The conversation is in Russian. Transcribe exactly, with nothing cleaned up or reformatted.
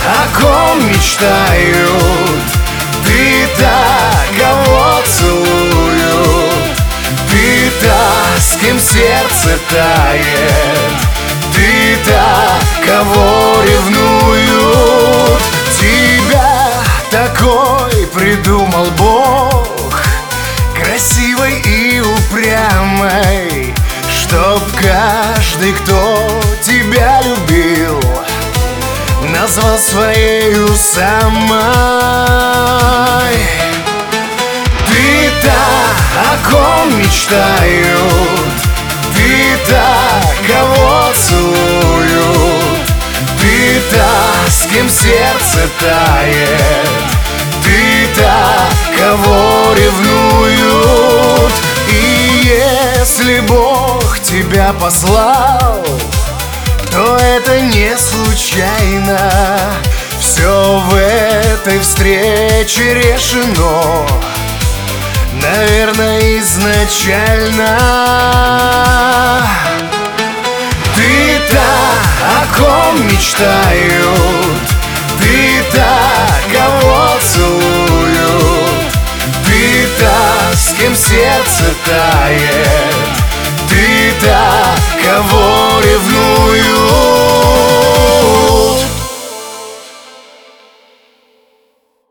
о ком мечтают, ты та, кого целуют, ты та, с кем сердце тает, ты та, кого ревнуют. Тебя такой придумал Бог, красивой и упрямой, чтоб каждый, кто тебя любил, назвал своею самой. Ты та, о ком мечтают, ты та, кого целуют, ты та, с кем сердце тает, ты та, кого ревнуют. И если Бог тебя послал, то это не случайно. Все в этой встрече решено, наверное, изначально. Ты та, о ком мечтаю,